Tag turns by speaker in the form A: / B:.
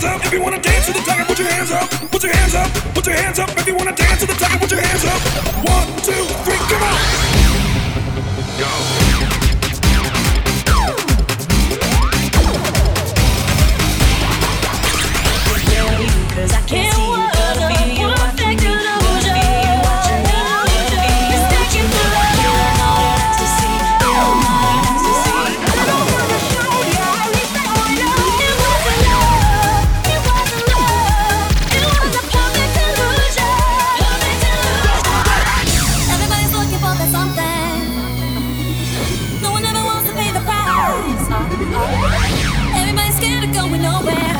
A: up if you wanna dance to the tugger. Put your hands up. Put your hands up. Put your hands up if you wanna dance to the tugger. Put your hands up. 1, 2, 3, come on. Go.
B: Cause I can't walk a perfect illusion. Mistaken for love, you're not ecstasy. You're not ecstasy. I don't wanna show you, at least I wanna. It wasn't love, it wasn't love. It was a perfect illusion. Perfect illusion. Everybody's looking for that something. No one ever wants to pay the price. Everybody's scared of going nowhere.